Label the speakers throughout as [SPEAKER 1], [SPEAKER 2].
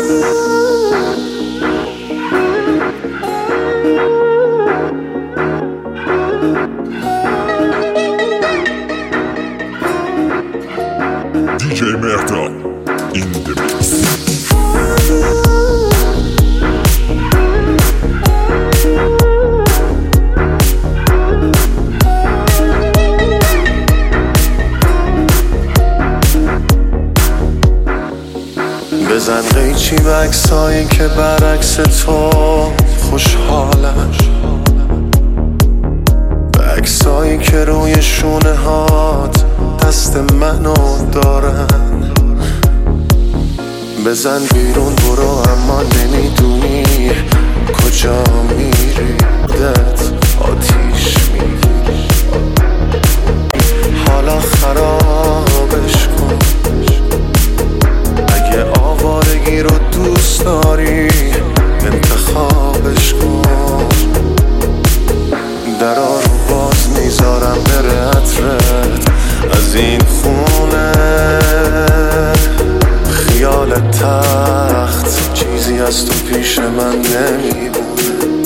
[SPEAKER 1] DJ Mehta in the mix.
[SPEAKER 2] بزن قیچی به عکسایی که برعکس تو خوشحالن، به عکسایی که روی شونه هات دست منو دارن. بزن بیرون برو اما نمیدونی کجا میری، دلت آتیش میگیری. حالا خرابش کن، اگه آوارگی رو دوست داری انتخابش کن. درا رو باز میذارم بره عطرت از این خونه. خیال تخت چیزی از تو پیش من نمیمونه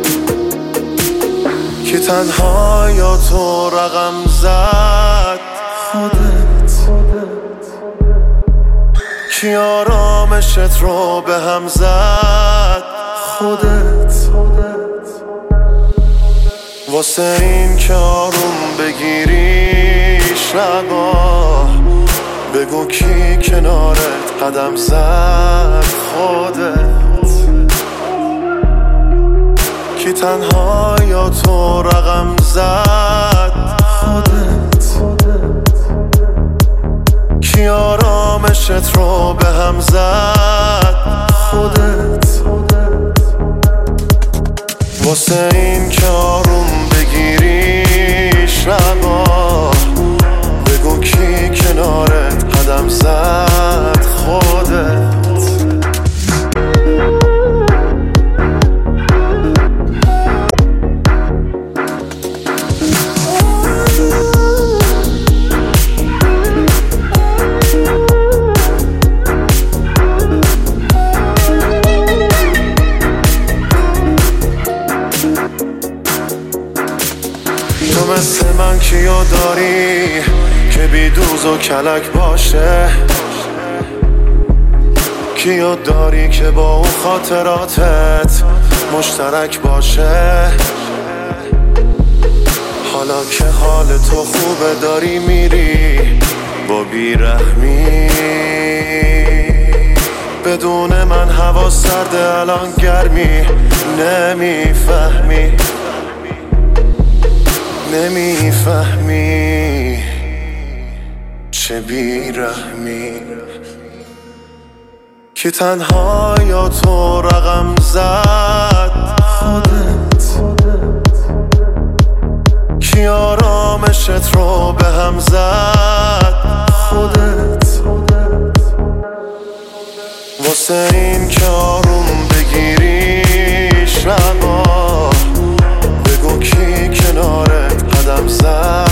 [SPEAKER 2] که تنها یا تو رقم زد خودت. کی آرامشت رو به هم زد خودت. واسه این که آروم بگیری شبا بگو کی کنارت قدم زد خودت. کی تنها یا تو رقم زد خودت. کی آرامشت رو به هم زد خودت. واسه این که آروم بگیری شبا بگو کی کنارت قدم زد خودت. تو مثل من کیو داری که بی دوز و کلک باشه؟ کیو داری که با اون خاطراتت مشترک باشه؟ حالا که حال تو خوبه داری میری با بیرحمی، بدون من هوا سرده الان گرمی. نمیفهمی چه بیرحمی. که تنها یا تو رقم زد خودت. کی آرامشت رو به هم زد خودت. واسه این که آروم بگیری شبا بگو کی کنارت قدم زد